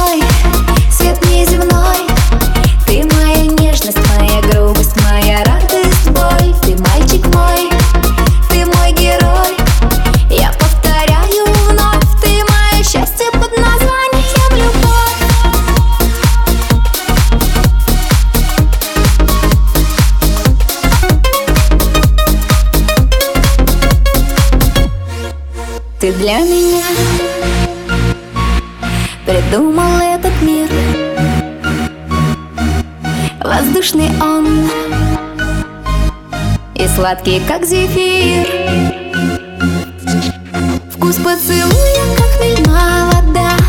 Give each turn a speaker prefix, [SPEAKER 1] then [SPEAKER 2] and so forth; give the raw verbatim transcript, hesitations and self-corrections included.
[SPEAKER 1] мой, свет неземной. Ты моя нежность, моя грубость, моя радость, боль. Ты мальчик мой, ты мой герой. Я повторяю вновь, ты мое счастье под названием любовь. Ты для меня придумал этот мир. Воздушный он и сладкий, как зефир. Вкус поцелуя, как хмельная вода.